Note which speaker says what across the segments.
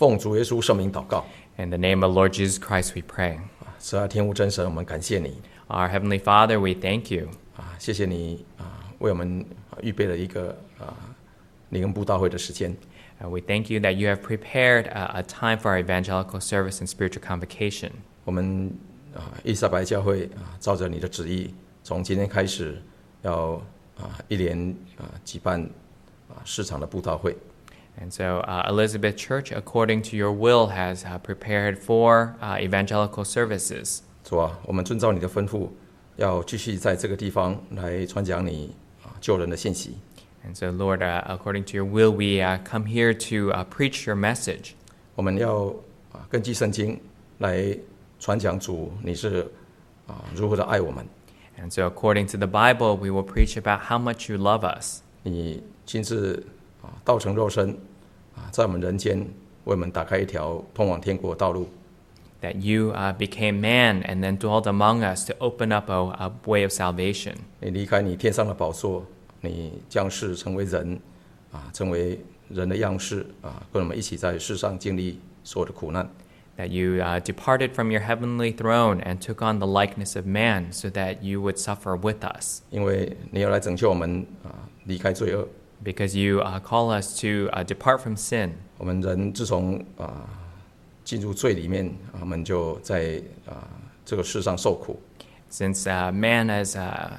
Speaker 1: 奉主耶稣圣名祷告。
Speaker 2: In the name of Lord Jesus Christ we pray.
Speaker 1: 慈爱天父真神，我们感谢你
Speaker 2: Our Heavenly Father, we thank you.
Speaker 1: 谢谢你为我们预备了一个灵恩布道会的时间。
Speaker 2: We thank you that you have prepared a time for our evangelical service and spiritual convocation.
Speaker 1: 我们伊莎白教会照着你的旨意，从今天开始要一连举办市场的布道会。
Speaker 2: And so Elizabeth Church, according to your will, has prepared 4 evangelical services.
Speaker 1: 主啊，我们遵照你的吩咐，要继续在这个地方来传讲你救人的信息。
Speaker 2: And so, Lord, according to your will, we come here to preach your message.
Speaker 1: 我们要根据圣经来传讲主你是如何的爱我们。
Speaker 2: And so, according to the Bible, we will preach about how much you love us.
Speaker 1: 你亲自道成肉身在我们人间为我们打开一条通往天国的道路。
Speaker 2: That you became man and then dwelled among us to open up a way of salvation.
Speaker 1: 你离开你天上的宝座，你降世成为人，成为人的样式，跟我们一起在世上经历所有的苦难。
Speaker 2: That you departed from your heavenly throne and took on the likeness of man so that you would suffer with us.
Speaker 1: 因为你要来拯救我们离开罪恶。
Speaker 2: Because you call us to depart from sin.
Speaker 1: 我们人自从进入罪里面，我们就在这个世上受苦。
Speaker 2: Since man has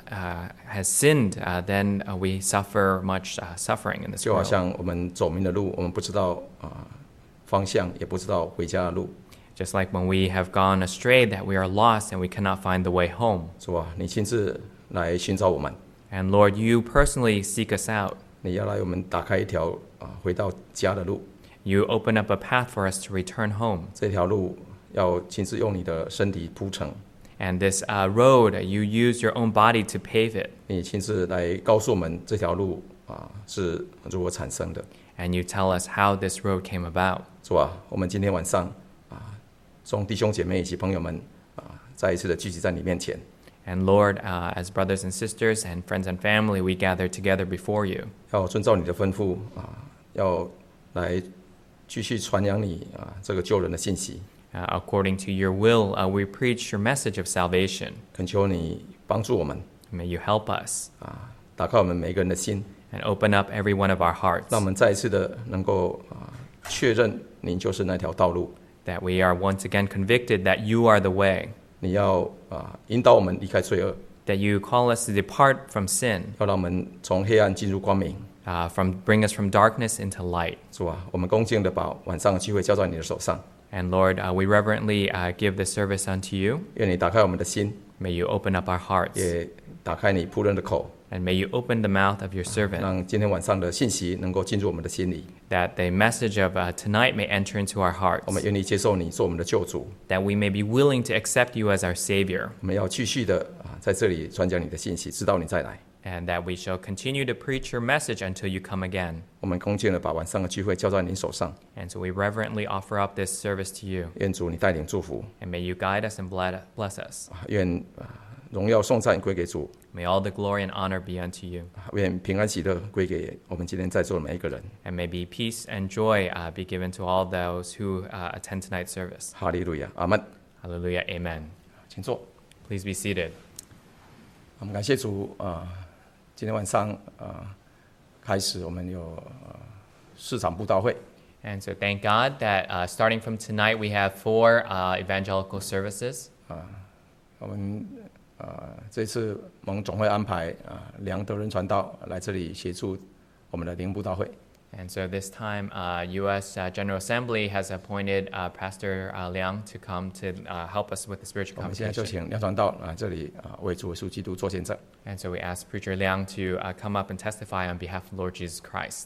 Speaker 2: sinned, then we suffer much suffering in this
Speaker 1: 就好
Speaker 2: world.
Speaker 1: 像我们走迷的路，我们不知道方向，也不知道回家的路。
Speaker 2: Just like when we have gone astray, that we are lost and we cannot find the way home.
Speaker 1: 主啊，你亲自来寻找我们，
Speaker 2: And Lord, you personally seek us out.
Speaker 1: 你要来我们打开一条回到家的路。
Speaker 2: You open up a path for us to return home.
Speaker 1: 这条路要亲自用你的身体铺成，
Speaker 2: And this road, you use your own body to pave it.
Speaker 1: 你亲自来告诉我们这条路是如何产生的。
Speaker 2: And you tell us how this road came about.
Speaker 1: 主啊，我们今天晚上众弟兄姐妹以及朋友们再一次的聚集在你面前。
Speaker 2: And Lord, as brothers and sisters and friends and family, we gather together before you.
Speaker 1: 要遵照你的吩咐要来继续传扬你这个救人的信息。
Speaker 2: According to your will, we preach your message of salvation.
Speaker 1: 恳求你帮助我们
Speaker 2: May you help us
Speaker 1: 打开我们每个人的心，
Speaker 2: and open up every one of our hearts.
Speaker 1: 让我们再一次的能够确认您就是那条道路。
Speaker 2: That we are once again convicted that you are the way.
Speaker 1: 你要引导我们离开罪恶，
Speaker 2: That you call us to depart from sin.
Speaker 1: 要让我们从黑暗进入光明。
Speaker 2: Bring us from darkness into light.
Speaker 1: 主啊，我们恭敬的把晚上的聚会交在你的手上。
Speaker 2: And Lord, we reverently give this service unto you.
Speaker 1: 愿你打开我们的心，
Speaker 2: May you open up our hearts.
Speaker 1: 也打开你仆人的口，
Speaker 2: And may you open the mouth of your servant.
Speaker 1: 让今天晚上的信息能够进入我们的心里。
Speaker 2: That the message of tonight may enter into our
Speaker 1: 我们
Speaker 2: hearts.
Speaker 1: 愿意接受你做我们的救主。
Speaker 2: That we may be willing to accept you as our Savior.
Speaker 1: 我们要继续的在这里传讲你的信息，直到你再来。
Speaker 2: And that we shall continue to preach your message until you come again.
Speaker 1: 我们恭敬的把晚上的聚会交在你手上，
Speaker 2: And so we reverently offer up this service to you.
Speaker 1: 愿主你带领祝福，
Speaker 2: And may you guide us and bless us.
Speaker 1: 愿荣耀颂赞归给主，
Speaker 2: May all the glory and honor be unto you.
Speaker 1: 愿平安喜乐归给我们今天在座的每一个人。
Speaker 2: And may be peace and joy be given to all those who attend tonight's service.
Speaker 1: 哈利路亚，阿门。
Speaker 2: Hallelujah. Amen.
Speaker 1: 请坐。
Speaker 2: Please be seated.
Speaker 1: 我们感谢主今天晚上开始我们有市场布道会。
Speaker 2: And so thank God that starting from tonight we have 4 evangelical services.
Speaker 1: 我们这次蒙总会安排梁德仁传道来这里协助我们的灵布道会。
Speaker 2: And so this time, U.S. General Assembly has appointed Pastor Liang to come to help us with the spiritual
Speaker 1: 我们现在就
Speaker 2: convocation.
Speaker 1: 请梁传道这里为主耶稣基督做见证。
Speaker 2: And so we ask Preacher Liang to come up and testify on behalf of Lord Jesus Christ.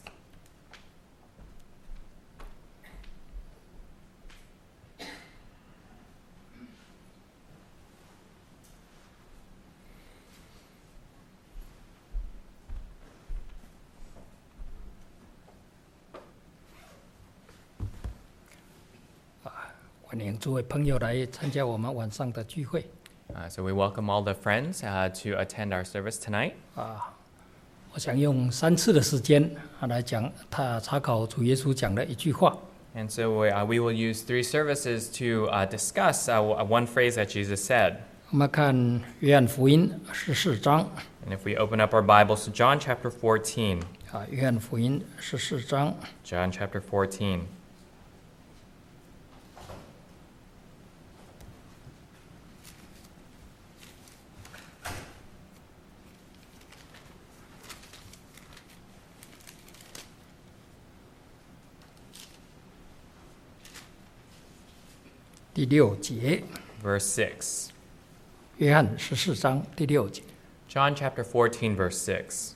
Speaker 3: 欢迎诸位朋友来参加我们晚上的聚会。
Speaker 2: So we welcome all the friends to attend our service tonight.
Speaker 3: 我想用3次的时间来讲他查考主耶稣讲的一句话。
Speaker 2: And so we will use 3 services to discuss one phrase that Jesus said.
Speaker 3: 我们看约翰福音14章
Speaker 2: And if we open up our Bibles to John chapter 14,
Speaker 3: 约翰福音14章
Speaker 2: John chapter 14.
Speaker 3: 第6节，
Speaker 2: Verse 6.
Speaker 3: 约翰14章第6节。
Speaker 2: John chapter 14, verse 6.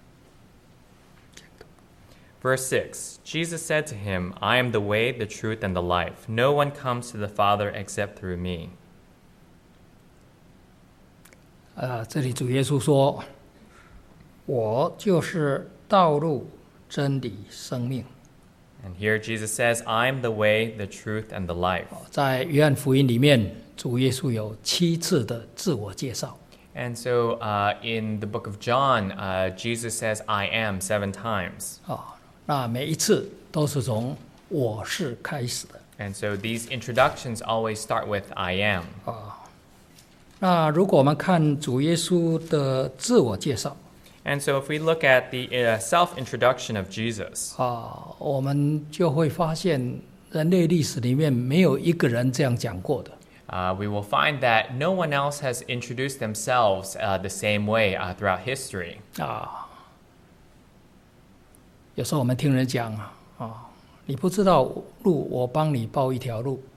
Speaker 2: Verse 6, Jesus said to him, I am the way, the truth, and the life. No one comes to the Father except through me.
Speaker 3: 这里主耶稣说：“我就是道路、真理、生命。”
Speaker 2: And here Jesus says, I am the way, the truth, and the life.
Speaker 3: 在约翰福音里面，主耶稣有7次的自我介绍。
Speaker 2: And so in the book of John, Jesus says, I am 7 times.
Speaker 3: 那每一次都是从“我是”开始的。
Speaker 2: And so these introductions always start with I am.
Speaker 3: 那如果我们看主耶稣的自我介绍，
Speaker 2: And so if we look at the self-introduction of Jesus,
Speaker 3: 我们就会发现人类历史里面没有一个人这样讲过的。
Speaker 2: we will find that no one else has introduced themselves the same way throughout history.
Speaker 3: 有时候我们听人讲你不知道路，我帮你报一条路。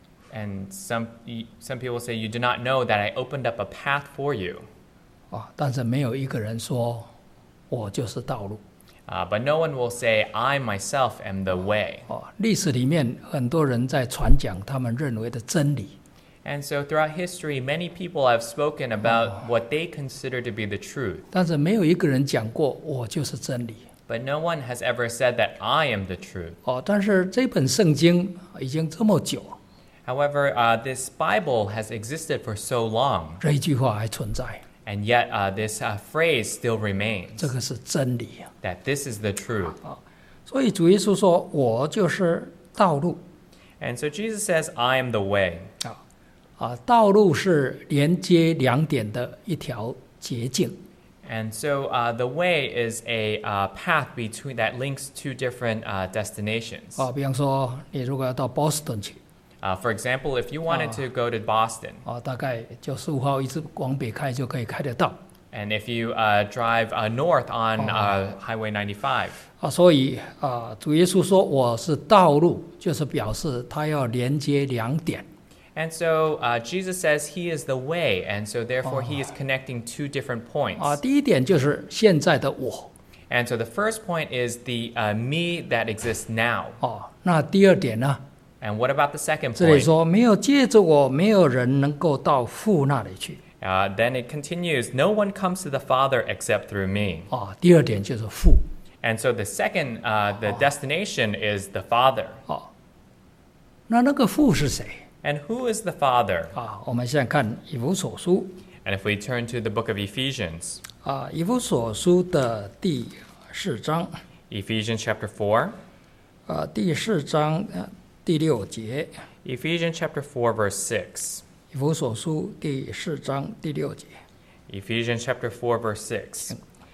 Speaker 2: And some people say, you do not know that I opened up a path for you.
Speaker 3: 但是没有一个人说我就是道路。
Speaker 2: But no one will say, I myself am the way.
Speaker 3: 历史里面很多人在传讲他们认为的真理。
Speaker 2: And so throughout history, many people have spoken about what they consider to be the truth.
Speaker 3: 但是没有一个人讲过我就是真理。
Speaker 2: But no one has ever said that I am the truth.
Speaker 3: 但是这本圣经已经这么久，
Speaker 2: However, this Bible has existed for so long,
Speaker 3: 这一句话还存在，
Speaker 2: and yet this phrase still remains,
Speaker 3: 这个是真理。
Speaker 2: that this is the truth.
Speaker 3: 所以主耶稣说：“我就是道路。”
Speaker 2: And so Jesus says, I am the way.
Speaker 3: 道路是连接2点的一条捷径。
Speaker 2: And so the way is a path between that links 2 different destinations.
Speaker 3: 比方说，你如果要到波士顿去，
Speaker 2: For example, if you wanted to go to Boston,
Speaker 3: 大概就15号一直往北开就可以开得到。
Speaker 2: and if you drive north on Highway 95,
Speaker 3: 所以主耶稣说我是道路，就是表示他要连接2点。
Speaker 2: and so Jesus says he is the way, and so therefore he is connecting 2 different points.
Speaker 3: 第一点就是现在的我。
Speaker 2: And so the first point is the me that exists now.
Speaker 3: 那第二点呢？
Speaker 2: And what about the second
Speaker 3: 这里
Speaker 2: point?
Speaker 3: 说没有借着我，没有人能够到父那里去。
Speaker 2: Then it continues, no one comes to the Father except through me.
Speaker 3: 第二点就是父。
Speaker 2: And so the second, the destination is the Father.
Speaker 3: 那个父是谁？
Speaker 2: And who is the Father?
Speaker 3: 我们现在看以弗所书。
Speaker 2: And if we turn to the book of Ephesians,
Speaker 3: 以弗所书的第4章。
Speaker 2: Ephesians chapter 4.
Speaker 3: 第4章第6节。
Speaker 2: Ephesians chapter 4, verse 6.
Speaker 3: 以弗所书第4章第6节。
Speaker 2: Ephesians chapter 4, verse 6.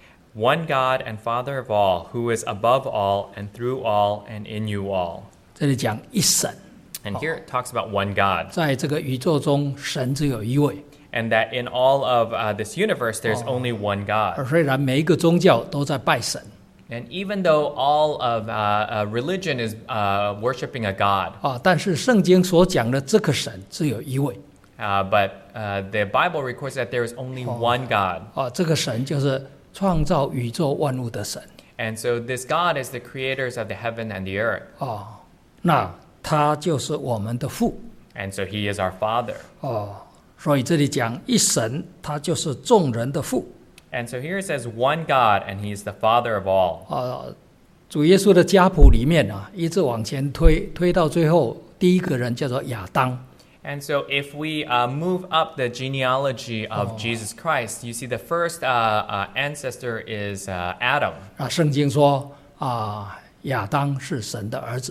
Speaker 2: One God and Father of all, who is above all and through all and in you all.
Speaker 3: 这里讲一神。
Speaker 2: And here it talks about one God.
Speaker 3: 在这个宇宙中，神只有一位。
Speaker 2: And that in all of this universe, there's only one God.
Speaker 3: 虽然每一个宗教都在拜神，
Speaker 2: And even though all of religion is worshiping a God,
Speaker 3: 但是圣经所讲的这个神只有一位。
Speaker 2: but the Bible records that there is only one God.
Speaker 3: 这个神就是创造宇宙万物的神。
Speaker 2: And so this God is the creators of the heaven and the earth.
Speaker 3: 那他就是我们的父。
Speaker 2: And so he is our Father.
Speaker 3: 所以这里讲一神，他就是众人的父。
Speaker 2: And so here it says one God, and he is the Father of all.
Speaker 3: 主耶稣的家谱里面一直往前推到最后，第一个人叫做亚当。
Speaker 2: And so if we move up the genealogy of Jesus Christ, you see the first ancestor is Adam.
Speaker 3: 圣经说亚当是神的儿子。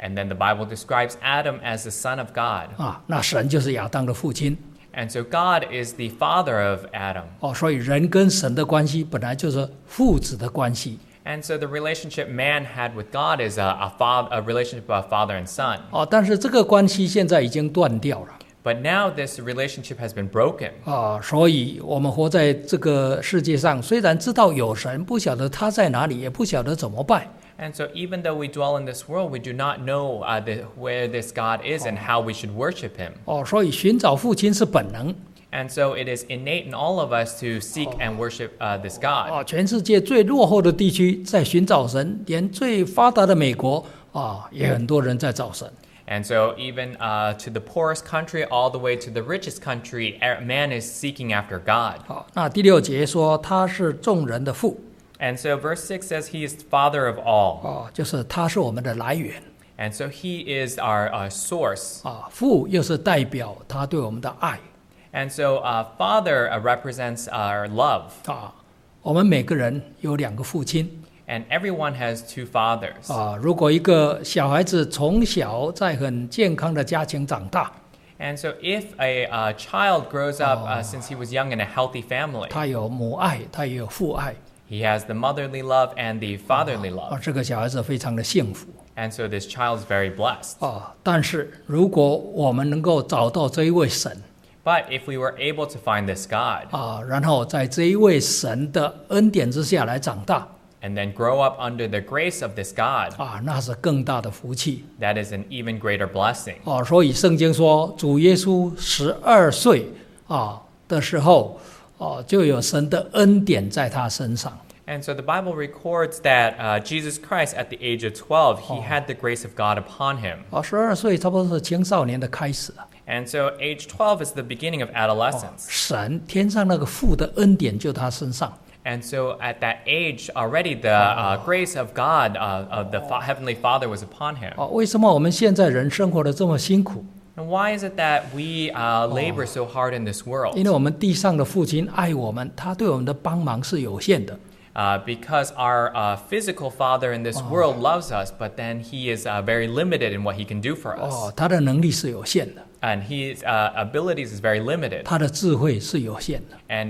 Speaker 2: And then the Bible describes Adam as the son of God.
Speaker 3: 那神就是亚当的父亲。
Speaker 2: And so God is the father of Adam.
Speaker 3: 所以人跟神的关系本来就是父子的关系。
Speaker 2: And so the relationship man had with God is a relationship of father and son.
Speaker 3: 但是这个关系现在已经断掉了。
Speaker 2: But now this relationship has been broken.
Speaker 3: 所以我们活在这个世界上，虽然知道有神，不晓得他在哪里，也不晓得怎么拜。
Speaker 2: And so even though we dwell in this world, we do not know where this God is and how we should worship him.
Speaker 3: 所以寻找父亲是本能。
Speaker 2: And so it is innate in all of us to seek and worship this God.
Speaker 3: 全世界最落后的地区在寻找神，连最发达的美国也很多人在找神。
Speaker 2: And so even to the poorest country, all the way to the richest country, man is seeking after God.
Speaker 3: 那第6节说他是众人的父。
Speaker 2: And so verse 6 says he is the father of all.
Speaker 3: 就是他是我们的来源。
Speaker 2: And so he is our source.
Speaker 3: 父又是代表他对我们的爱。
Speaker 2: And so father represents our love.
Speaker 3: 我们每个人有2个父亲。
Speaker 2: And everyone has two fathers.
Speaker 3: 如果一个小孩子从小在很健康的家庭长大，
Speaker 2: And so if a child grows up since he was young in a healthy family,
Speaker 3: 他有母爱，他也有父爱。
Speaker 2: he has the motherly love and the fatherly love.
Speaker 3: 这个小孩子非常的幸福。
Speaker 2: And so this child is very blessed.
Speaker 3: 但是如果我们能够找到这一位神，
Speaker 2: But if we were able to find this God,
Speaker 3: 然后在这一位神的恩典之下来长大，
Speaker 2: and then grow up under the grace of this God,
Speaker 3: 那是更大的福气。
Speaker 2: that is an even greater blessing.
Speaker 3: 所以圣经说，主耶稣12岁的时候，就有神的恩典在他身上。
Speaker 2: And so the Bible records that Jesus Christ, at the age of 12, he had the grace of God upon him.
Speaker 3: 12岁差不多是青少年的开始。
Speaker 2: And so age 12 is the beginning of adolescence.
Speaker 3: 神天上那个父的恩典就他身上。
Speaker 2: And so at that age already, the grace of God, of the Heavenly Father, was upon him.
Speaker 3: 为什么我们现在人生活的这么辛苦？
Speaker 2: And why is it that we labor so hard in this world?
Speaker 3: 因为我们地上的父亲爱我们，他对我们的帮忙是有限的。
Speaker 2: Because our physical father in this world loves us, but then he is very limited in what he can do for us.
Speaker 3: 他的能力是有限的。
Speaker 2: And his abilities is very limited.
Speaker 3: 他的智慧是有限的。
Speaker 2: And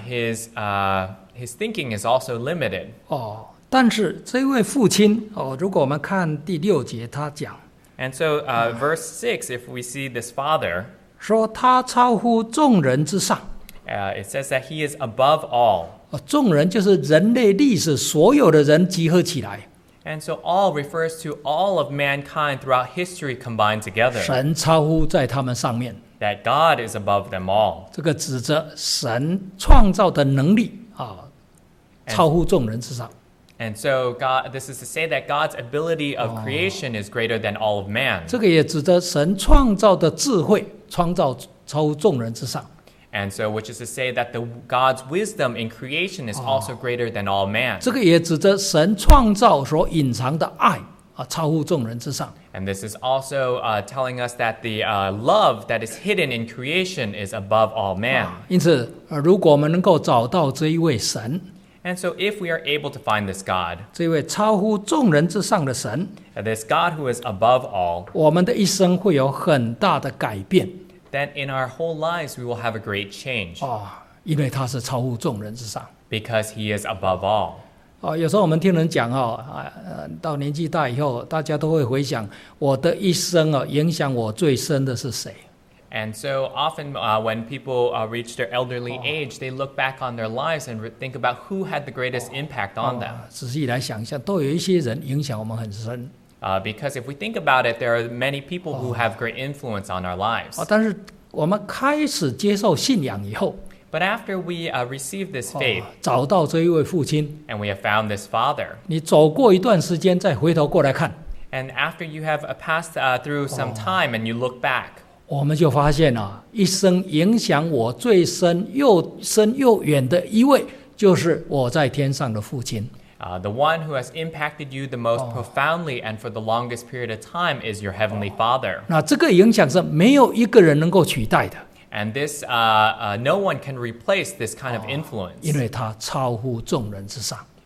Speaker 2: his thinking is also limited.
Speaker 3: 但是这位父亲如果我们看第6节，他讲
Speaker 2: And so verse 6, if we see this father,
Speaker 3: 说他超乎众人之上。
Speaker 2: it says that he is above all.
Speaker 3: 众人就是人类历史所有的人集合起来。
Speaker 2: And so all refers to all of mankind throughout history combined together.
Speaker 3: 神超乎在他们上面。
Speaker 2: That God is above them all.
Speaker 3: 这个指着神创造的能力超乎众人之上。
Speaker 2: And so this is to say that God's ability of creation is greater than all of man.
Speaker 3: 这个也指着神创造的智慧超乎众人之上。
Speaker 2: And so, which is to say that God's wisdom in creation is also greater than all man.
Speaker 3: 这个也指着神创造所隐藏的爱超乎众人之上。
Speaker 2: And this is also telling us that the love that is hidden in creation is above all man.
Speaker 3: 因此，如果我们能够找到这一位神，
Speaker 2: And so, if we are able to find this God,
Speaker 3: 这位超乎众人之上的神，
Speaker 2: this God who is above all,
Speaker 3: 我们的一生会有很大的改变。
Speaker 2: then in our whole lives we will have a great change.
Speaker 3: 因为他是超乎众人之上。
Speaker 2: Because he is above all.
Speaker 3: 有时候我们听人讲到年纪大以后，大家都会回想我的一生影响我最深的是谁。
Speaker 2: And so often when people reach their elderly age, they look back on their lives and think about who had the greatest impact on them.
Speaker 3: 仔细来想一下，都有一些人影响我们很深。
Speaker 2: Because if we think about it, there are many people who have great influence on our lives.
Speaker 3: 但是我们开始接受信仰以后，
Speaker 2: But after we receive this faith
Speaker 3: 找到这一位父亲，
Speaker 2: and we have found this Father,
Speaker 3: 你走过一段时间，再回头过来看，
Speaker 2: and after you have passed through some time and you look back,
Speaker 3: 我们就发现一生影响我最深又远的一位，就是我在天上的父亲。
Speaker 2: the one who has impacted you the most profoundly and for the longest period of time is your Heavenly Father.
Speaker 3: 那这个影响是没有一个人能够取代的，
Speaker 2: And this, no one can replace this kind of influence.
Speaker 3: 因为他超乎众人之上。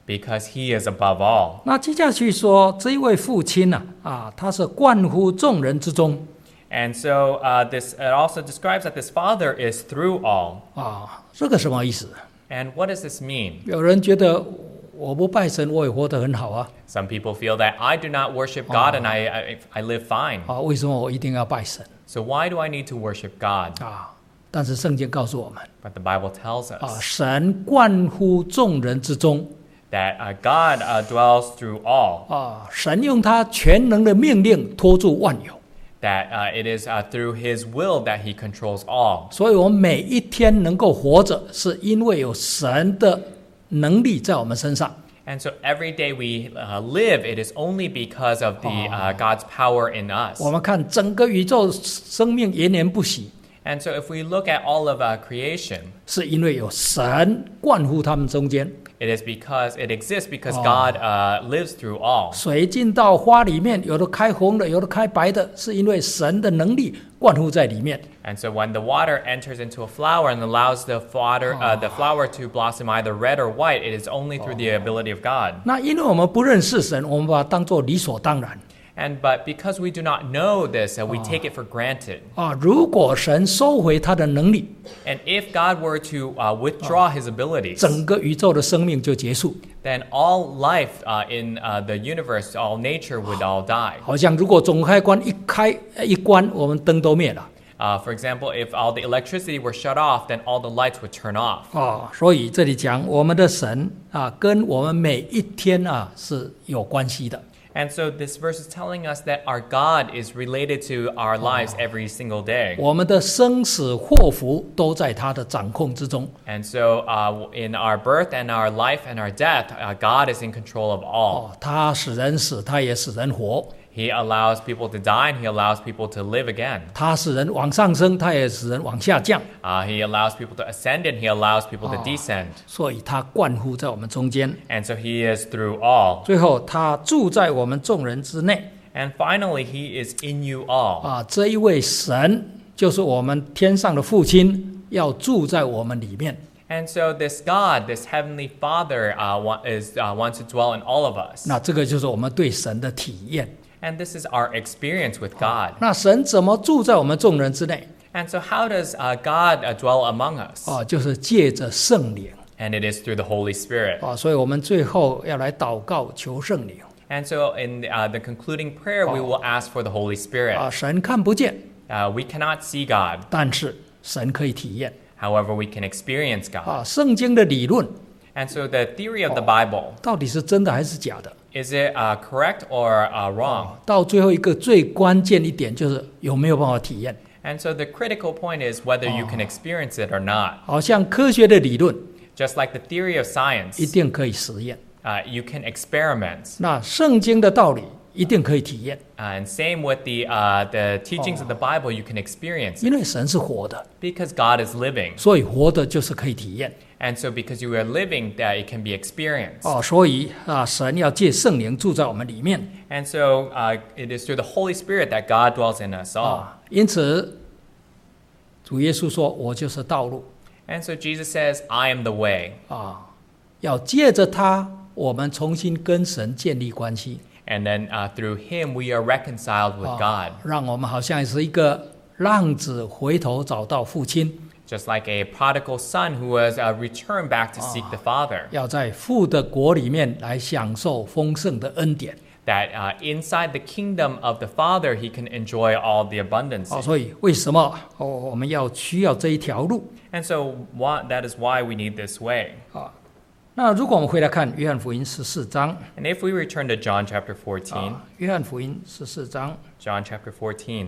Speaker 2: because he is above all.
Speaker 3: 那接下去说，这一位父亲他是冠乎众人之中
Speaker 2: And so it also describes that this Father is through all.
Speaker 3: 这个什么意思？
Speaker 2: And what does this mean?
Speaker 3: 有人觉得我不拜神，我也活得很好啊，
Speaker 2: Some people feel that I do not worship God and I live fine.
Speaker 3: 为什么我一定要拜神
Speaker 2: So why do I need to worship God?
Speaker 3: 但是圣经告诉我们
Speaker 2: But the Bible tells us
Speaker 3: 神冠乎众人之中
Speaker 2: that God dwells through all.
Speaker 3: 神用他全能的命令托住万有，
Speaker 2: That it is through His will that He controls all.
Speaker 3: 所以我们每一天能够活着，是因为有神的能力在我们身上。
Speaker 2: And so every day we live, it is only because of God's power in us.
Speaker 3: 我们看整个宇宙生命延年不息，
Speaker 2: And so if we look at all of creation,
Speaker 3: 是因为有神冠乎他们中间。
Speaker 2: it exists because God lives through all.
Speaker 3: 水进到花里面，有的开红的，有的开白的，是因为神的能力灌乎在里面。
Speaker 2: And so when the water enters into a flower and allows the flower to blossom either red or white, it is only through the ability of God.
Speaker 3: 那因为我们不认识神，我们把它当作理所当然。
Speaker 2: But because we do not know this, we take it for granted.
Speaker 3: 如果神收回他的能力，
Speaker 2: And if God were to withdraw His abilities,
Speaker 3: 整个宇宙的生命就结束。
Speaker 2: then all life in the universe, all nature would all die.
Speaker 3: 好像如果总开关一关，我们灯都灭了。
Speaker 2: For example, if all the electricity were shut off, then all the lights would turn off.
Speaker 3: 所以这里讲我们的神跟我们每一天是有关系的。
Speaker 2: And so this verse is telling us that our God is related to our lives every single day.
Speaker 3: 我们的生死祸福都在他的掌控之中。
Speaker 2: And so in our birth and our life and our death, God is in control of all.
Speaker 3: 他使人死，他也使人活。
Speaker 2: He allows people to die and He allows people to live again.
Speaker 3: 他使人往上升，他也使人往下降。
Speaker 2: He allows people to ascend and He allows people to descend.
Speaker 3: 所以他冠乎在我们中间。
Speaker 2: And so He is through all.
Speaker 3: 最后，他住在我们众人之内。
Speaker 2: And finally, He is in you all.
Speaker 3: 这一位神就是我们天上的父亲，要住在我们里面。
Speaker 2: And so this God, this Heavenly Father, wants to dwell in all of us.
Speaker 3: 那这个就是我们对神的体验。
Speaker 2: And this is our experience with God.
Speaker 3: 那神怎么住在我们众人之内？
Speaker 2: And so how does God dwell among us?
Speaker 3: 就是借着圣灵。
Speaker 2: And it is through the Holy Spirit.
Speaker 3: 所以我们最后要来祷告求圣灵。
Speaker 2: And so in the concluding prayer, we will ask for the Holy Spirit.
Speaker 3: 神看不见，
Speaker 2: We cannot see God.
Speaker 3: 但是神可以体验。
Speaker 2: However, we can experience God.
Speaker 3: 圣经的理论
Speaker 2: And so the theory of the Bible,
Speaker 3: 到底是真的还是假的？
Speaker 2: is it correct or wrong?
Speaker 3: 到最后一个最关键一点就是有没有办法体验。
Speaker 2: And so the critical point is whether you can experience it or not.
Speaker 3: 好像科学的理论
Speaker 2: Just like the theory of
Speaker 3: 一
Speaker 2: science,
Speaker 3: 定可以实验，
Speaker 2: you can experiment.
Speaker 3: 那圣经的道理一定可以体验，
Speaker 2: And same with the teachings of the Bible, you can experience it.
Speaker 3: 因为神是活的，
Speaker 2: Because God is living.
Speaker 3: 所以活的就是可以体验。
Speaker 2: And so because you are living, that it can be experienced.
Speaker 3: 所以神要借圣灵住在我们里面。
Speaker 2: And so it is through the Holy Spirit that God dwells in us all.
Speaker 3: 因此主耶稣说：“我就是道路。”
Speaker 2: And so Jesus says, I am the way.
Speaker 3: 要借着他，我们重新跟神建立关系。
Speaker 2: And then through Him, we are reconciled with God.
Speaker 3: 让我们好像是一个浪子回头找到父亲。
Speaker 2: Just like a prodigal son who has returned back to seek the Father.
Speaker 3: 要在父的国里面来享受丰盛的恩典。
Speaker 2: That inside the kingdom of the Father, he can enjoy all the abundance.
Speaker 3: 所以为什么我们需要这一条路？
Speaker 2: And so that is why we need this way.
Speaker 3: 那如果我们回来看约翰福音14章，
Speaker 2: And if we return to John chapter 14,
Speaker 3: 约翰福音14章
Speaker 2: John chapter 14,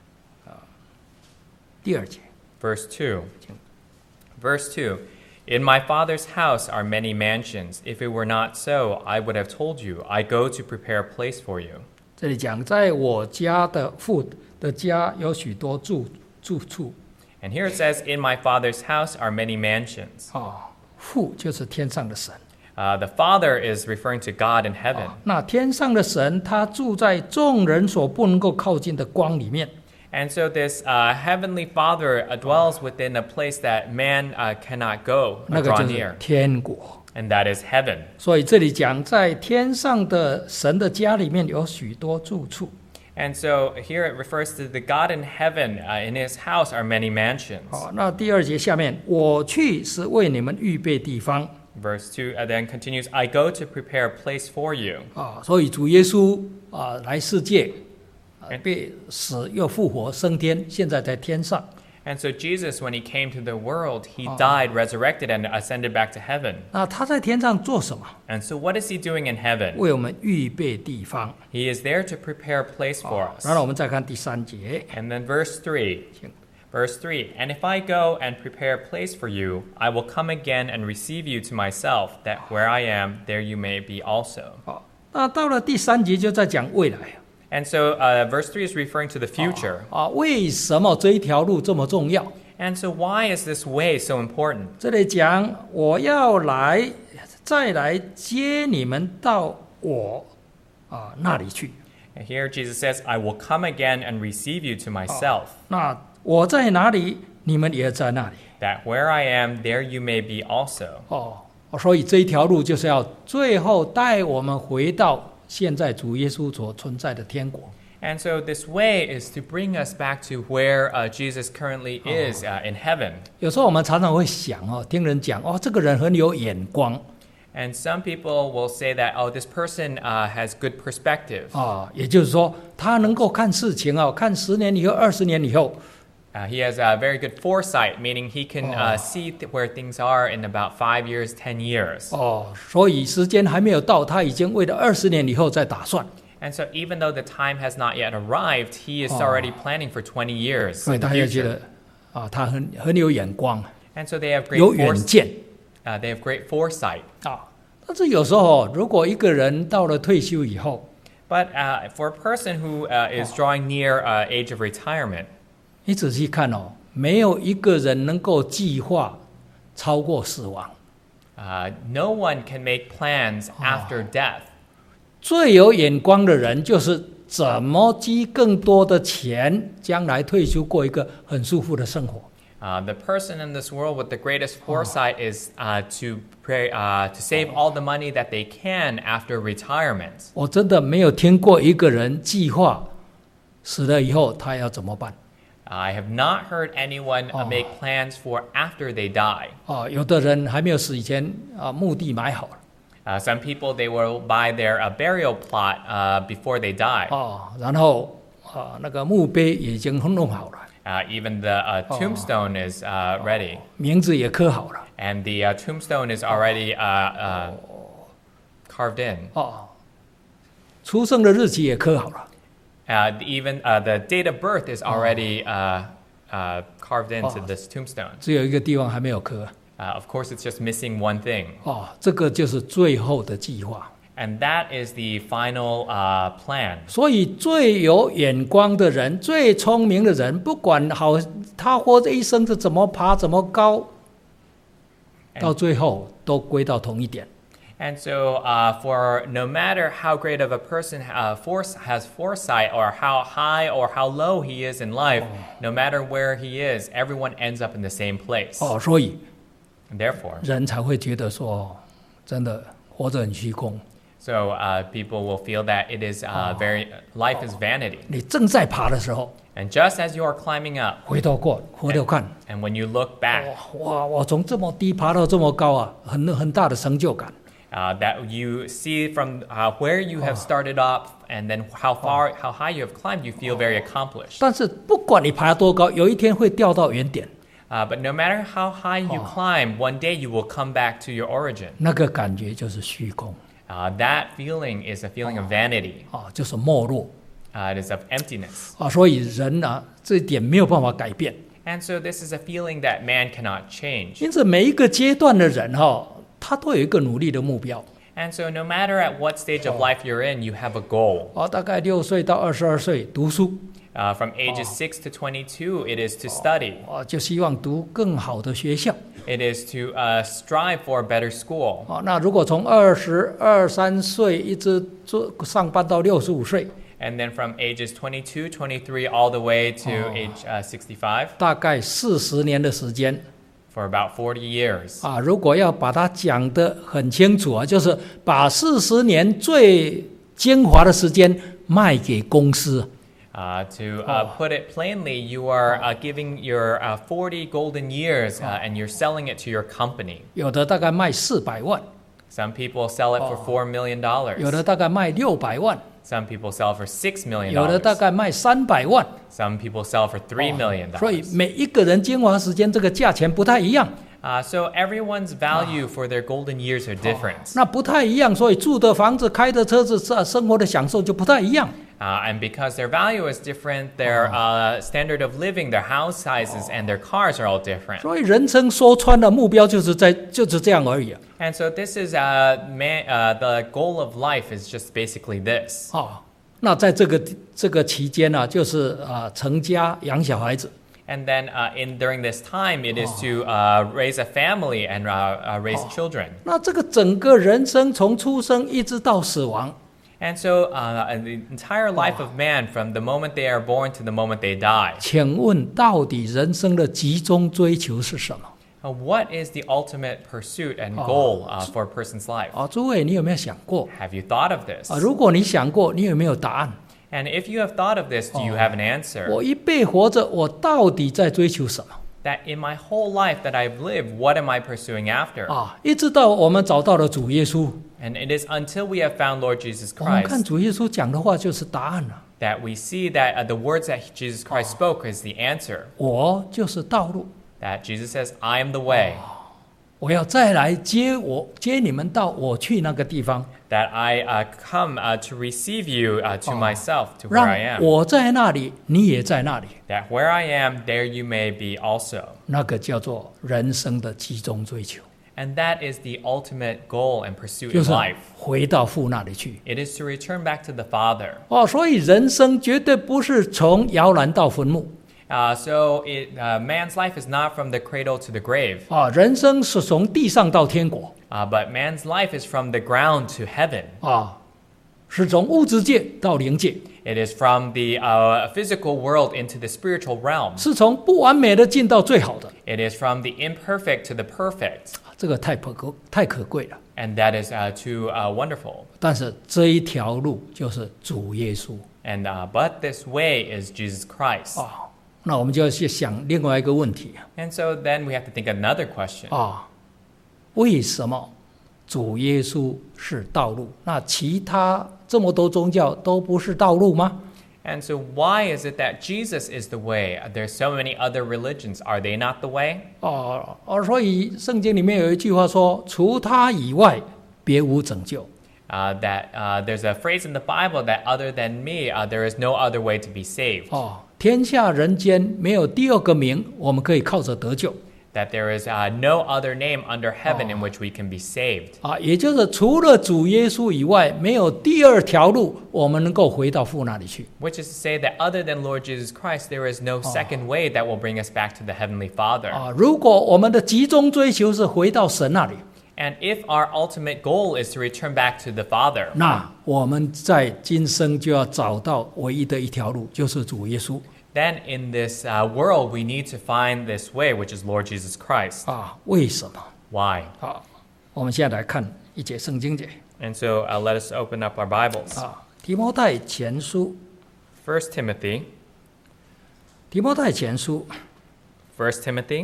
Speaker 3: 第2节，
Speaker 2: verse 2. Verse 2. In my Father's house are many mansions. If it were not so, I would have told you, I go to prepare a place for you.
Speaker 3: 这里讲，在我家的父的家有许多住处。
Speaker 2: And here it says, in my Father's house are many mansions.
Speaker 3: 父就是天上的神。
Speaker 2: The Father is referring to God in heaven.
Speaker 3: 那天上的神，他住在众人所不能够靠近的光里面。
Speaker 2: And so this heavenly Father dwells within a place that man cannot go
Speaker 3: 那
Speaker 2: or
Speaker 3: 个
Speaker 2: draw
Speaker 3: 就是
Speaker 2: near.
Speaker 3: 天国。
Speaker 2: and that is heaven.
Speaker 3: 所以这里讲，在天上的神的家里面有许多住处。
Speaker 2: And so here it refers to the God in heaven. In his house are many mansions.
Speaker 3: 好，那第2节下面，我去是为你们预备地方。
Speaker 2: Verse 2 then continues, I go to prepare a place for you.
Speaker 3: 所以主耶稣来世界，被死又复活升天，现在在天上。
Speaker 2: And so Jesus, when he came to the world, he died, resurrected, and ascended back to heaven.
Speaker 3: 那他在天上做什么？
Speaker 2: And so what is he doing in heaven?
Speaker 3: 为我们预备地方。
Speaker 2: He is there to prepare a place for us.
Speaker 3: 然后我们再看第3节。
Speaker 2: And then verse 3. Verse 3, And if I go and prepare a place for you, I will come again and receive you to myself, that where I am, there you may be also.
Speaker 3: 那到了第3节就在讲未来。
Speaker 2: And so verse 3 is referring to the future.
Speaker 3: 为什么这一条路这么重要？
Speaker 2: And so why is this way so important?
Speaker 3: 这里讲我要再来接你们到我那里去。
Speaker 2: And here Jesus says, I will come again and receive you to myself,
Speaker 3: 那我在哪里，你们也在那里。
Speaker 2: that where I am, there you may be also.
Speaker 3: 所以这一条路就是要最后带我们回到现在主耶稣所存在的天国。
Speaker 2: And so this way is to bring us back to where Jesus currently is in heaven.
Speaker 3: 有时候我们常常会想听人讲这个人很有眼光
Speaker 2: And some people will say that, oh, this person has good perspective.
Speaker 3: 也就是说他能够看事情看10年以后、20年以后。
Speaker 2: He has a very good foresight, meaning he can see where things are in about 5 years, 10 years.
Speaker 3: 所以时间还没有到，他已经为了20年以后在打算。
Speaker 2: And so even though the time has not yet arrived, he is already planning for 20 years
Speaker 3: 所以
Speaker 2: in the
Speaker 3: 大家觉
Speaker 2: future.
Speaker 3: 得他很有眼光，
Speaker 2: And so they have great
Speaker 3: 有远见
Speaker 2: they have great foresight.
Speaker 3: 但是有时候如果一个人到了退休以后，
Speaker 2: But for a person who is drawing near age of retirement,
Speaker 3: 你仔细看没有一个人能够计划超过死亡。
Speaker 2: no one can make plans after death.
Speaker 3: 最有眼光的人就是怎么积更多的钱，将来退休过一个很舒服的生活。
Speaker 2: The person in this world with the greatest foresight is to save all the money that they can after retirement.
Speaker 3: 我真的没有听过一个人计划死了以后他要怎么办。
Speaker 2: I have not heard anyone make plans for after they die.
Speaker 3: 有的人还没有死以前墓地买好了。
Speaker 2: Some people, they will buy their burial plot before they die.
Speaker 3: 然后那个墓碑已经弄好了。
Speaker 2: Even the tombstone is ready.
Speaker 3: 名字也刻好了。
Speaker 2: And the tombstone is already carved in.
Speaker 3: 出生的日期也刻好了。
Speaker 2: Even the date of birth is already carved into this tombstone.
Speaker 3: 只有一个地方还没有刻。
Speaker 2: Of course, it's just missing one thing.
Speaker 3: 这个就是最后的计划。
Speaker 2: And that is the final plan.
Speaker 3: 所以最有眼光的人、最聪明的人，不管他活这一生是怎么爬、怎么高，到最后都归到同一点。
Speaker 2: And so, for no matter how great of a person has foresight, or how high or how low he is in life, no matter where he is, everyone ends up in the same place.
Speaker 3: 所以
Speaker 2: And therefore,
Speaker 3: 人才会觉得说，真的活着很虚空。
Speaker 2: so people will feel that it is life is vanity.
Speaker 3: 你正在爬的时候，
Speaker 2: And just as you are climbing up,
Speaker 3: 回头看，
Speaker 2: and when you look back,
Speaker 3: 我从这么低爬到这么高很大的成就感。
Speaker 2: that you see from where you have started up, and then how high you have climbed, you feel very accomplished.
Speaker 3: 但是不管你爬多高，有一天会掉到原点。
Speaker 2: But no matter how high you climb, one day you will come back to your origin.
Speaker 3: 那个感觉就是虚空。
Speaker 2: That feeling is a feeling of vanity.
Speaker 3: 就是没落。
Speaker 2: It is of emptiness.
Speaker 3: 所以人这一点没有办法改变。
Speaker 2: And so this is a feeling that man cannot change.
Speaker 3: 因此每一个阶段的人他都有一个努力的目标。
Speaker 2: And so no matter at what stage of life you're in, you have a goal.
Speaker 3: 大概6岁到22岁读书。
Speaker 2: From ages 6 to 22, it is to study.
Speaker 3: 就希望读更好的学校。
Speaker 2: It is to strive for a better school.
Speaker 3: 那如果从22、23岁一直上班到65岁，
Speaker 2: And then from ages 22, 23, all the way to age 65,
Speaker 3: 大概40年的时间，
Speaker 2: for about 40 years.
Speaker 3: 啊，如果要把它讲得很清楚啊，就是把40年最精华的时间卖给公司。
Speaker 2: To put it plainly, you are giving your 40 golden years and you're selling it to your company.
Speaker 3: 有的大概卖400万，
Speaker 2: Some people sell it for $4 million.
Speaker 3: 有的大概卖600万，
Speaker 2: Some people sell for $6 million.
Speaker 3: 有的大概卖300万。
Speaker 2: Some people sell for $3 million.
Speaker 3: 所以每一个人精华时间这个价钱不太一样。
Speaker 2: So everyone's value for their golden years are different.
Speaker 3: 那不太一样，所以住的房子、开的车子、生活的享受就不太一样。
Speaker 2: And because their value is different, their standard of living, their house sizes, and their cars are all different.
Speaker 3: 所以人生说穿的目标就是这样而已。
Speaker 2: And so this is the goal of life is just basically this.
Speaker 3: 那在这个期间呢，就是成家养小孩子。
Speaker 2: And then during this time, it is to raise a family and raise children.
Speaker 3: 那这个整个人生从出生一直到死亡。
Speaker 2: And so the entire life of man, from the moment they are born to the moment they die.
Speaker 3: 请问，到底人生的集中追求是什么？
Speaker 2: What is the ultimate pursuit and goal for a person's life?
Speaker 3: 诸位，你有没有想过？
Speaker 2: Have you thought of this?
Speaker 3: 如果你想过，你有没有答案？
Speaker 2: And if you have thought of this, do you have an answer?
Speaker 3: 我一辈活着，我到底在追求什么？
Speaker 2: That in my whole life that I've lived, what am I pursuing after?
Speaker 3: 一直到我们找到了主耶稣。
Speaker 2: And it is until we have found Lord Jesus
Speaker 3: 我们看
Speaker 2: Christ
Speaker 3: 主耶稣讲的话就是答案了。
Speaker 2: that we see that the words that Jesus Christ spoke is the answer.
Speaker 3: 我就是道路，
Speaker 2: That Jesus says, I am the way.
Speaker 3: 我要再来接你们到我去那个地方，
Speaker 2: That I come to receive you to myself, to where I
Speaker 3: 让
Speaker 2: am.
Speaker 3: 我在那里，你也在那里。
Speaker 2: That where I am, there you may be also.
Speaker 3: 那个叫做人生的集中追求，
Speaker 2: And that is the ultimate goal and pursuit
Speaker 3: 就
Speaker 2: in
Speaker 3: 是
Speaker 2: life.
Speaker 3: 回到父那里去。
Speaker 2: It is to return back to the Father.
Speaker 3: 所以人生绝对不是从摇篮到坟墓。
Speaker 2: So man's life is not from the cradle to the grave.
Speaker 3: 人生是从地上到天国。
Speaker 2: But man's life is from the ground to heaven.
Speaker 3: 是从物质界到灵界。
Speaker 2: It is from the physical world into the spiritual realm.
Speaker 3: 是从不完美的进到最好的。
Speaker 2: It is from the imperfect to the perfect.
Speaker 3: 这个太可贵了。
Speaker 2: And that is too wonderful.
Speaker 3: 但是这一条路就是主耶稣。
Speaker 2: And but this way is Jesus Christ.
Speaker 3: 那我们就要去想另外一个问题。
Speaker 2: And so then we have to think another question.
Speaker 3: 为什么主耶稣是道路？那其他这么多宗教都不是道路吗？
Speaker 2: And so why is it that Jesus is the way? There's so many other religions. Are they not the way?
Speaker 3: 所以圣经里面有一句话说：“除他以外，别无拯救。”
Speaker 2: There's a phrase in the Bible that other than me, there is no other way to be saved.
Speaker 3: 天下人间没有第二个名，我们可以靠着得救。
Speaker 2: That there is no other name under heaven in which we can be saved.
Speaker 3: 也就是除了主耶稣以外，没有第二条路，我们能够回到父那里去。
Speaker 2: Which is to say that other than Lord Jesus Christ, there is no second way that will bring us back to the Heavenly Father.
Speaker 3: 如果我们的集中追求是回到神那里，
Speaker 2: And if our ultimate goal is to return back to the Father,
Speaker 3: 那我们在今生就要找到唯一的一条路，就是主耶稣。
Speaker 2: then in this world we need to find this way, which is Lord Jesus Christ.
Speaker 3: 为什么？
Speaker 2: Why?
Speaker 3: 我们现在来看一节圣经节。
Speaker 2: And so let us open up our Bibles.
Speaker 3: 提摩太前书，
Speaker 2: 1 Timothy.
Speaker 3: 提摩太前书
Speaker 2: 1 Timothy.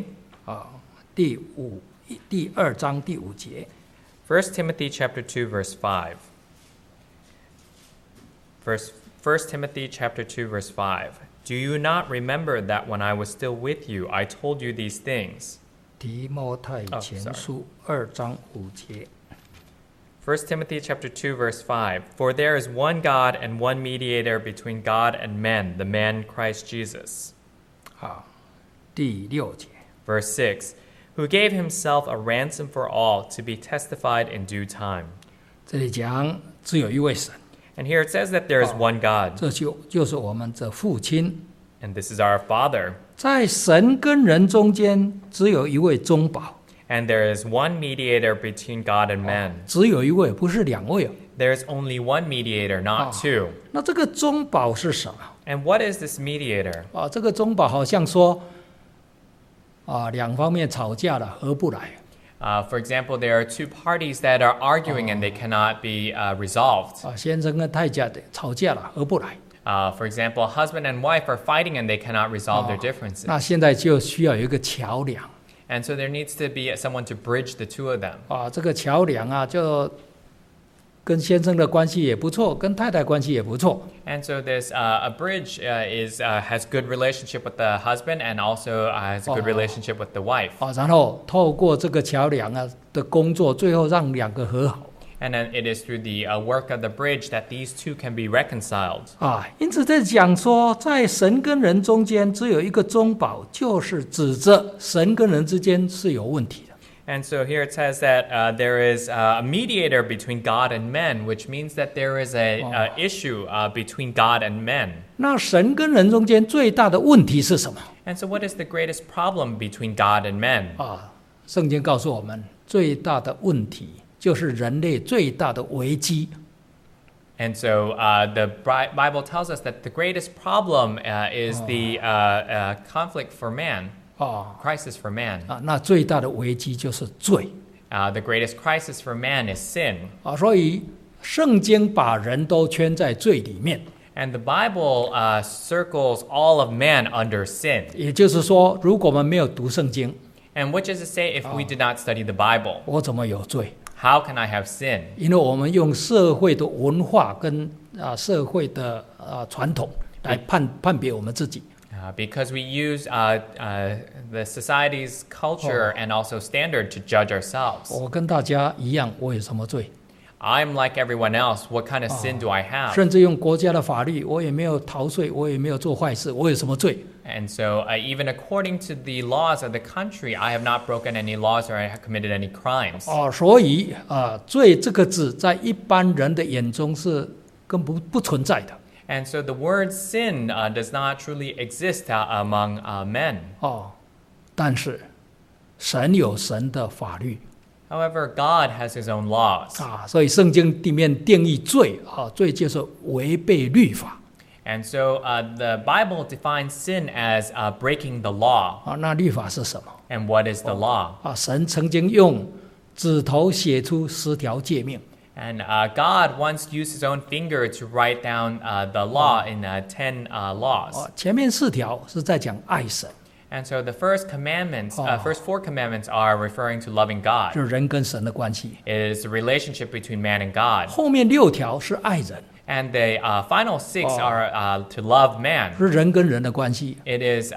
Speaker 3: 第2章第5节。
Speaker 2: 1 Timothy chapter 2 verse 5. 1 Timothy chapter 2 verse 5. Do you not remember that when I was still with you, I told you these things?
Speaker 3: 提摩太前书2章5节。
Speaker 2: 1 Timothy chapter 2 verse 5. For there is one God and one mediator between God and men, the man Christ Jesus.
Speaker 3: 第6节。
Speaker 2: Verse 6. Who gave himself a ransom for all to be testified in due time.
Speaker 3: 这里讲只有一位神，
Speaker 2: And here it says that there is one God.
Speaker 3: 这就是我们的父亲。
Speaker 2: And this is our Father.
Speaker 3: 在神跟人中间，只有一位中保，
Speaker 2: And there is one mediator between God and men.
Speaker 3: 只有一位，不是两位。
Speaker 2: There is only one mediator, not two.
Speaker 3: 那这个中保是什么？
Speaker 2: And what is this mediator?
Speaker 3: 这个中保好像说， 两方面吵架了，合不来。
Speaker 2: For example, there are two parties that are arguing and they cannot be resolved.
Speaker 3: 先生跟太太吵架了，合不来。
Speaker 2: For example, husband and wife are fighting and they cannot resolve their differences.
Speaker 3: 那现在就需要有一个桥梁。
Speaker 2: And so there needs to be someone to bridge the two of them.
Speaker 3: 这个桥梁啊，就跟先生的关系也不错，跟太太关系也不错。
Speaker 2: And so this a bridge has good relationship with the husband and also has a good relationship with the wife.
Speaker 3: 然后透过这个桥梁啊的工作，最后让两个和好。
Speaker 2: And then it is through the work of the bridge that these two can be reconciled.
Speaker 3: 因此在讲说，在神跟人中间只有一个中保，就是指着神跟人之间是有问题的。
Speaker 2: And so here it says that there is a mediator between God and men, which means that there is a issue between God and men.
Speaker 3: 那神跟人中间最大的问题是什么？
Speaker 2: And so what is the greatest problem between God and men?
Speaker 3: 圣经告诉我们，最大的问题就是人类最大的危机。
Speaker 2: And so the Bible tells us that the greatest problem is the conflict for man, crisis for man.
Speaker 3: 那最大的危机就是罪。
Speaker 2: The greatest crisis for man is sin.
Speaker 3: 所以圣经把人都圈在罪里面。
Speaker 2: And the Bible circles all of man under sin.
Speaker 3: 也就是说，如果我们没有读圣经，
Speaker 2: And which is to say, if we did not study the Bible,
Speaker 3: 我怎么有罪？
Speaker 2: how can I have sin?
Speaker 3: 因为我们用社会的文化跟社会的传统来判别我们自己。
Speaker 2: Because we use the society's culture and also standard to judge ourselves.
Speaker 3: 我跟大家一样，我有什么罪？
Speaker 2: I'm like everyone else. What kind of sin do I have?
Speaker 3: 甚至用国家的法律，我也没有逃税，我也没有做坏事，我有什么罪？
Speaker 2: And so even according to the laws of the country, I have not broken any laws or I have committed any crimes.
Speaker 3: 所以罪这个字在一般人的眼中是根本不存在的。
Speaker 2: And so the word sin does not truly exist among men.
Speaker 3: 但是神有神的法律。
Speaker 2: However, God has His own laws.
Speaker 3: 所以圣经里面定义罪罪就是违背律法。
Speaker 2: And so the Bible defines sin as breaking the law.
Speaker 3: 那律法是什么？
Speaker 2: And what is the law?
Speaker 3: 神曾经用指头写出10条诫命。
Speaker 2: And God once used His own finger to write down the law in 10 laws.
Speaker 3: 前面4条是在讲爱神。
Speaker 2: And so the first first 4 commandments are referring to loving God.
Speaker 3: 是人跟神的关系。
Speaker 2: It is the relationship between man and God.
Speaker 3: 后面6条是爱人。
Speaker 2: And the final 6 are to love man.
Speaker 3: 是人跟人的关系。
Speaker 2: It is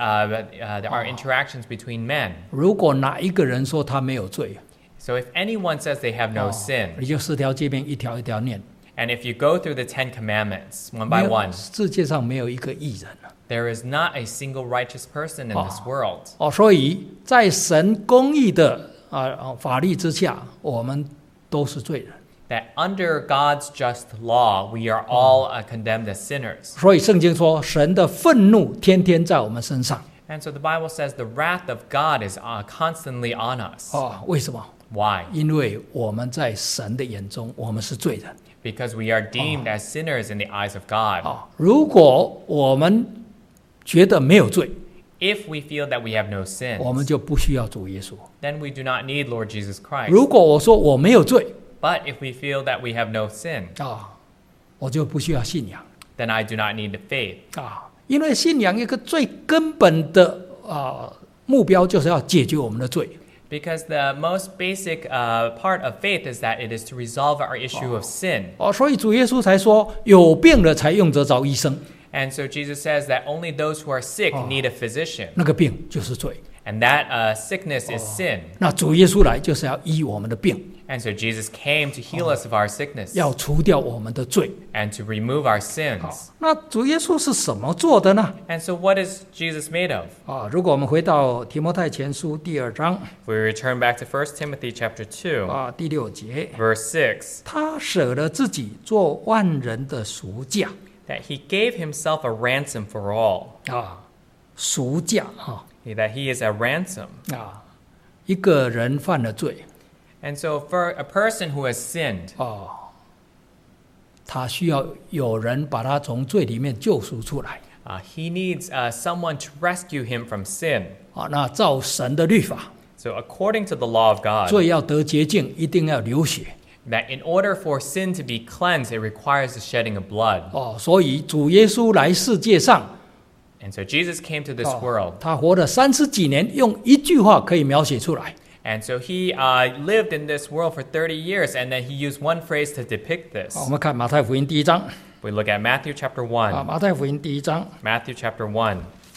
Speaker 2: our interactions between men.
Speaker 3: 如果哪一个人说他没有罪，
Speaker 2: So if anyone says they have no sin,
Speaker 3: 你就4条诫命一条一条念。
Speaker 2: and if you go through the 10 commandments one by one,
Speaker 3: 世界上没有一个义人。
Speaker 2: there is not a single righteous person in this world.
Speaker 3: 所以在神公义的法律之下，我们都是罪人。
Speaker 2: That under God's just law, we are all condemned as sinners.
Speaker 3: 所以圣经说，神的愤怒天天在我们身上。
Speaker 2: And so the Bible says the wrath of God is constantly on us.
Speaker 3: 为什么？
Speaker 2: Why?
Speaker 3: 因为我们在神的眼中，我们是罪人。
Speaker 2: Because we are deemed as sinners in the eyes of God.
Speaker 3: 如果我们觉得没有罪，
Speaker 2: If we feel that we have no sins,
Speaker 3: 我们就不需要主耶稣。
Speaker 2: then we do not need Lord Jesus Christ.
Speaker 3: 如果我说我没有罪，
Speaker 2: But if we feel that we have no sin,
Speaker 3: 我就不需要信仰。
Speaker 2: then I do not need the faith.
Speaker 3: 因为信仰一个最根本的目标就是要解决我们的罪。
Speaker 2: Because the most basic part of faith is that it is to resolve our issue of sin.
Speaker 3: 所以主耶稣才说，有病了才用得着医生。
Speaker 2: And so Jesus says that only those who are sick need a physician.
Speaker 3: 那个病就是罪。
Speaker 2: And that sickness is sin.
Speaker 3: 那主耶稣来就是要医我们的病。
Speaker 2: And so Jesus came to heal us of our sickness.
Speaker 3: 要除掉我们的罪。
Speaker 2: And to remove our sins.
Speaker 3: 那主耶稣是什么做的呢？
Speaker 2: And so what is Jesus made of?
Speaker 3: 如果我们回到提摩太前书第2章，
Speaker 2: We return back to 1 Timothy chapter 2,
Speaker 3: 第6节，
Speaker 2: verse 6.
Speaker 3: 他舍了自己做万人的赎价。
Speaker 2: That he gave himself a ransom for all.
Speaker 3: 赎价
Speaker 2: That he is a ransom.
Speaker 3: 一个人犯了罪。
Speaker 2: And so for a person who has sinned,
Speaker 3: 他需要有人把他从罪里面救赎出来。
Speaker 2: He needs someone to rescue him from sin.
Speaker 3: 那照神的律法，
Speaker 2: So according to the law of God,
Speaker 3: 罪要得洁净，一定要流血。
Speaker 2: that in order for sin to be cleansed, it requires the shedding of blood.
Speaker 3: 所以主耶稣来世界上，
Speaker 2: And so Jesus came to this world.
Speaker 3: 他活了30几年，用一句话可以描写出来。
Speaker 2: And so he lived in this world for 30 years, and then he used one phrase to depict this.
Speaker 3: 我们看马太福音第1章，
Speaker 2: We look at Matthew chapter 1.
Speaker 3: 马太福音第1章，
Speaker 2: Matthew chapter 1.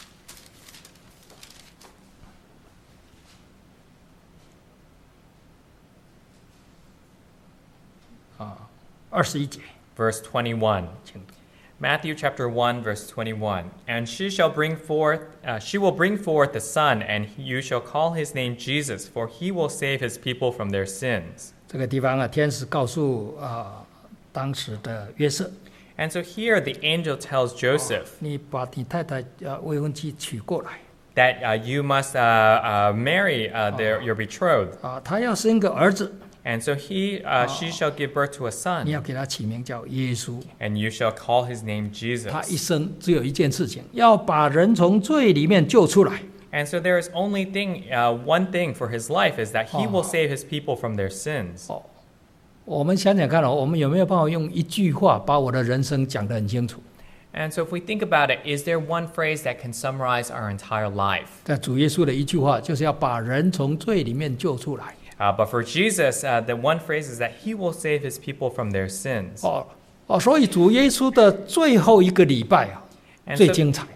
Speaker 3: 21节，
Speaker 2: Verse 21. Matthew chapter 1, verse 21. And she will bring forth a son, and you shall call his name Jesus, for he will save his people from their sins.
Speaker 3: 这个地方天使告诉当时的约瑟，
Speaker 2: And so here the angel tells Joseph
Speaker 3: 你把你太太未婚妻娶过来
Speaker 2: that you must marry your betrothed.
Speaker 3: 他要生一个儿子，
Speaker 2: And so she shall give birth to a
Speaker 3: 你
Speaker 2: son,
Speaker 3: 要给他起名叫耶稣。
Speaker 2: and you shall call his name
Speaker 3: 他一
Speaker 2: Jesus.
Speaker 3: 生只有一件事情，要把人从罪里面救出来。
Speaker 2: And so there is only one thing for his life is that he will save his people from their sins.
Speaker 3: 我们想想看我们有没有办法用一句话把我的人生讲得很清楚？
Speaker 2: And so if we think about it, is there one phrase that can summarize our entire life?
Speaker 3: 在主耶稣的一句话，就是要把人从罪里面救出来。
Speaker 2: But for Jesus, the one phrase is that he will save his people from their sins.
Speaker 3: 所以主耶稣的最后一个礼拜
Speaker 2: And
Speaker 3: 最
Speaker 2: so,
Speaker 3: 精彩。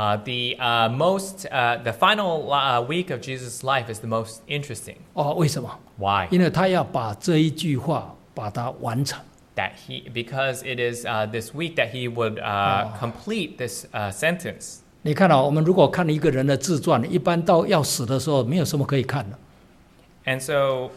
Speaker 2: the final week of Jesus' life is the most interesting.
Speaker 3: 为什么？
Speaker 2: Why?
Speaker 3: 因为他要把这一句话把它完成。
Speaker 2: Because it is this week that he would complete this sentence.
Speaker 3: 你看我们如果看一个人的自传，一般到要死的时候，没有什么可以看的。
Speaker 2: And so,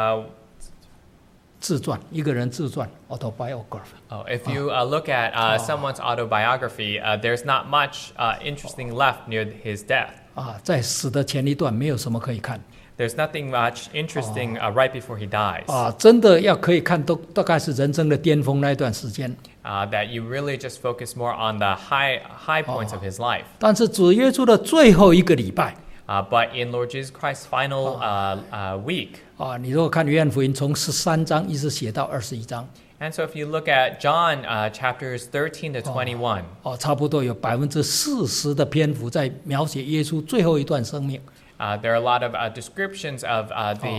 Speaker 3: 自传，一个人自传 （autobiography）。
Speaker 2: if you look at someone's autobiography, there's not much interesting left near his death.
Speaker 3: 在死的前一段没有什么可以看。
Speaker 2: There's nothing much interesting right before he dies.
Speaker 3: 真的要可以看，都大概是人生的巅峰那一段时间。
Speaker 2: That you really just focus more on the high points of his life.
Speaker 3: 但是主耶稣的最后一个礼拜，
Speaker 2: But in Lord Jesus Christ's final week,
Speaker 3: 你如果看约翰福音，从13章一直写到21章，
Speaker 2: and so if you look at John chapters 13 to 21,
Speaker 3: 差不多有40%的篇幅在描写耶稣最后一段生命。
Speaker 2: there are a lot of descriptions of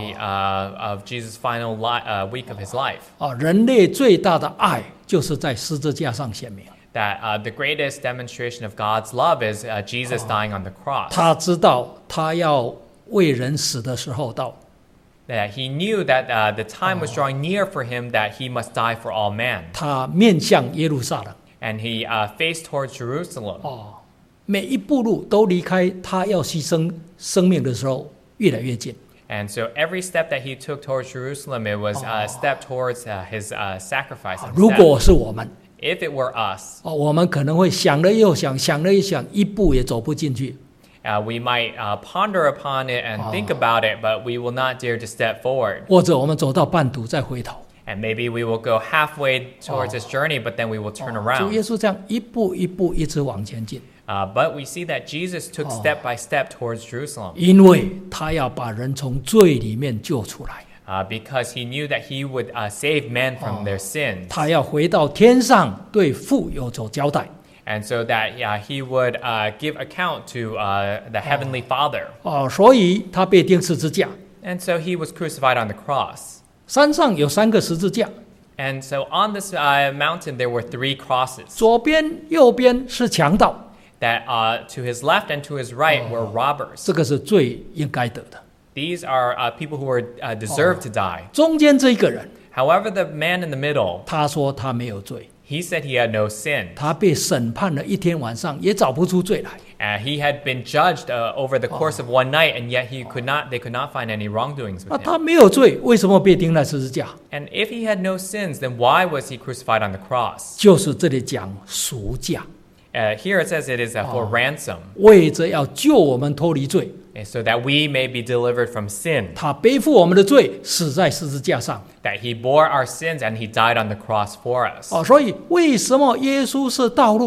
Speaker 2: of Jesus' final week of his life.
Speaker 3: 人类最大的爱就是在十字架上显明。
Speaker 2: That the greatest demonstration of God's love is Jesus dying on the cross.
Speaker 3: 他知道他要为人死的时候到。
Speaker 2: That he knew that the time was drawing near for him that he must die for all man.
Speaker 3: 他面向耶路撒冷，
Speaker 2: And he faced towards Jerusalem.
Speaker 3: 每一步路都离开他要牺牲生命的时候越来越近。
Speaker 2: And so every step that he took towards Jerusalem, it was a step towards his sacrifice.
Speaker 3: 如果是我们，
Speaker 2: If it were us,
Speaker 3: 我们可能会想了又想，想了又想，一步也走不进去。
Speaker 2: we might ponder upon it and think about it, but we will not dare to step forward.
Speaker 3: 或者我们走到半途再回头。
Speaker 2: And maybe we will go halfway towards this journey, but then we will turn
Speaker 3: 主耶
Speaker 2: around.
Speaker 3: 稣这样一步一步一直往前进，
Speaker 2: But we see that Jesus took step by step towards Jerusalem
Speaker 3: 因为他要把人从罪里面救出来，
Speaker 2: because he knew that he would save men from their sins.
Speaker 3: 他要回到天上对父有所交代。
Speaker 2: And so that he would give account to the Heavenly Father.
Speaker 3: 所以他被钉十字架。
Speaker 2: And so he was crucified on the cross.
Speaker 3: 山上有3个十字架，
Speaker 2: And so on this mountain there were 3 crosses.
Speaker 3: 左边、右边是强盗，
Speaker 2: That to his left and to his right were robbers.
Speaker 3: 这个是最应该得的。
Speaker 2: These are people who were deserved to die.
Speaker 3: 中间这一个人，
Speaker 2: However, the man in the middle,
Speaker 3: 他说他没有罪，
Speaker 2: he said he had no sin.
Speaker 3: 他被审判了一天晚上，也找不出罪来。
Speaker 2: He had been judged over the course of one night, and yet they could not find any wrongdoings with him.
Speaker 3: 他没有罪，为什么被钉在十字架？
Speaker 2: And if he had no sins, then why was he crucified on the cross?
Speaker 3: 就是这里讲赎价，
Speaker 2: Here it says it is for ransom,
Speaker 3: 为着要救我们脱离罪，
Speaker 2: so that we may be delivered from sin.
Speaker 3: 他背负我们的罪，死在十字架上。
Speaker 2: That he bore our sins and he died on the cross for us.
Speaker 3: 所以为什么耶稣是道路？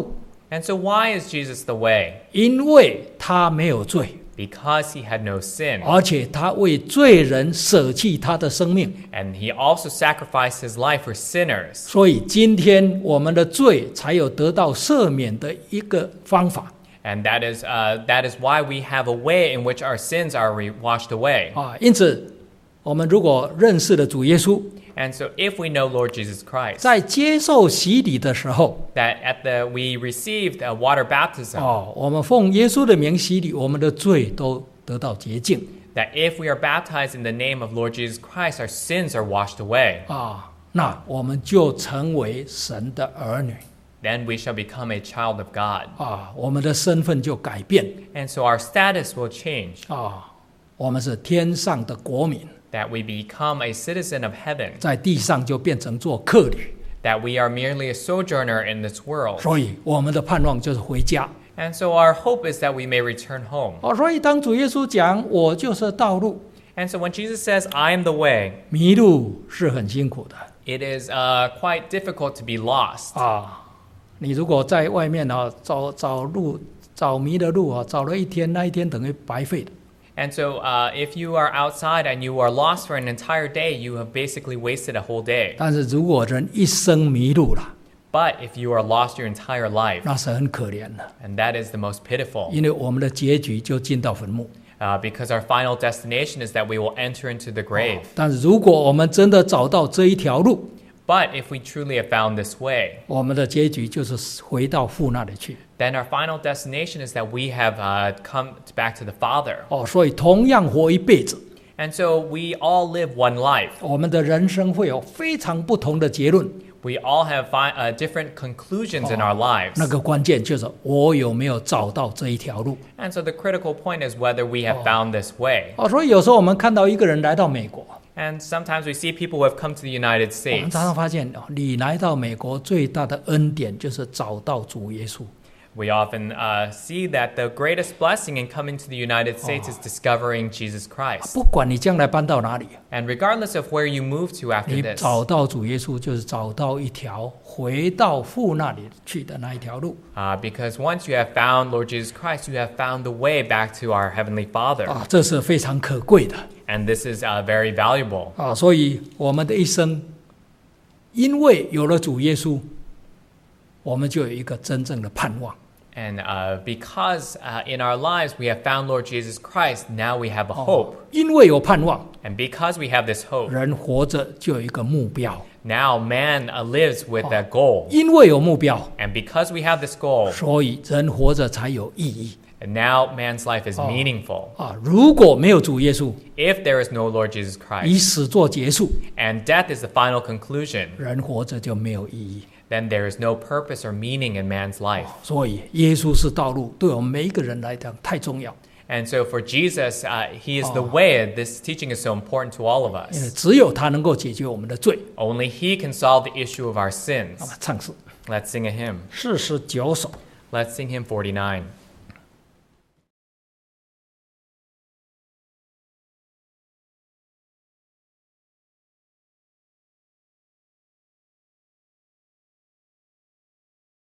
Speaker 2: And so why is Jesus the way?
Speaker 3: 因为他没有罪，
Speaker 2: Because he had no sin.
Speaker 3: 而且他为罪人舍弃他的生命，
Speaker 2: And he also sacrificed his life for sinners.
Speaker 3: 所以今天我们的罪才有得到赦免的一个方法
Speaker 2: And that is why we have a way in which our sins are washed away.
Speaker 3: 啊。因此，我们如果认识了主耶稣，
Speaker 2: And so if we know Lord Jesus Christ,
Speaker 3: 在接受洗礼的时候，
Speaker 2: that we received a water baptism,
Speaker 3: 我们奉耶稣的名洗礼，我们的罪都得到洁净
Speaker 2: that if we are baptized in the name of Lord Jesus Christ, our sins are washed away.
Speaker 3: 啊，那我们就成为神的儿女
Speaker 2: Then we shall become a child of God.
Speaker 3: 啊，我们的身份就改变
Speaker 2: And so our status will change,
Speaker 3: 啊，我们是天上的国民，
Speaker 2: that we become a citizen of heaven,
Speaker 3: 在地上就变成做客旅，
Speaker 2: that we are merely a sojourner in this world.
Speaker 3: 所以我们的盼望就是回家
Speaker 2: And so our hope is that we may return home.
Speaker 3: 哦。所以当主耶稣讲我就是道路，
Speaker 2: And so when Jesus says, I am the way,
Speaker 3: 迷路是很辛苦的
Speaker 2: it is quite difficult to be lost.
Speaker 3: 啊。你如果在外面啊找路找迷了路啊，找了一天，那一天等于白费的。
Speaker 2: And so if you are outside and you are lost for an entire day, you have basically wasted a whole day.
Speaker 3: 但是如果人一生迷路了，
Speaker 2: But if you are lost your entire life,
Speaker 3: 那是很可怜的，
Speaker 2: and that is the most pitiful,
Speaker 3: 因为我们的结局就进到坟墓。
Speaker 2: because our final destination is that we will enter into the grave.
Speaker 3: 但是如果我们真的找到这一条路，
Speaker 2: But if we truly have found this way,
Speaker 3: 我们的结局就是回到父那里去。
Speaker 2: then our final destination is that we have come back to the Father.
Speaker 3: 哦，所以同样活一辈子，
Speaker 2: And so we all live one life.
Speaker 3: 我们的人生会有非常不同的结论。
Speaker 2: We all have different conclusions in our lives.
Speaker 3: 那个关键就是我有没有找到这一条路。
Speaker 2: And so the critical point is whether we have found this way.
Speaker 3: 哦，所以有时候我们看到一个人来到美国，
Speaker 2: And sometimes we see people who have come to the United
Speaker 3: 我们
Speaker 2: States.
Speaker 3: 常常发现，你来到美国最大的恩典就是找到主耶稣。
Speaker 2: We often see that the greatest blessing in coming to the United States is discovering Jesus Christ.
Speaker 3: 不管你将来搬到哪里，
Speaker 2: And regardless of where you move to after
Speaker 3: 你
Speaker 2: this,
Speaker 3: 找到主耶稣，就是找到一条回到父那里去的那一条路。
Speaker 2: because once you have found Lord Jesus Christ, you have found the way back to our Heavenly Father.
Speaker 3: 啊，这是非常可贵的
Speaker 2: And this is very valuable.
Speaker 3: 啊！所以我们的一生，因为有了主耶稣，我们就有一个真正的盼望。
Speaker 2: And because in our lives we have found Lord Jesus Christ, now we have a hope.
Speaker 3: 因为有盼望，
Speaker 2: And because we have this hope,
Speaker 3: 人活着就有一个目标。
Speaker 2: now man lives with that goal.
Speaker 3: 因为有目标，
Speaker 2: And because we have this goal,
Speaker 3: 所以人活着才有意义
Speaker 2: and now man's life is meaningful.
Speaker 3: 啊！如果没有主耶稣，
Speaker 2: If there is no Lord Jesus
Speaker 3: 以
Speaker 2: Christ,
Speaker 3: 死做结束，
Speaker 2: and death is the final conclusion,
Speaker 3: 人活着就没有意义。
Speaker 2: then there is no purpose or meaning in man's life.
Speaker 3: 所以耶稣是道路，对我们每一个人来讲太重要，
Speaker 2: And so for Jesus, he is the way. This teaching is so important to all of
Speaker 3: 因为
Speaker 2: us.
Speaker 3: 只有他能够解决我们的罪。
Speaker 2: Only he can solve the issue of our
Speaker 3: 那
Speaker 2: sins.
Speaker 3: 么唱诗
Speaker 2: Let's sing a hymn.
Speaker 3: 49首。
Speaker 2: Let's sing hymn 49.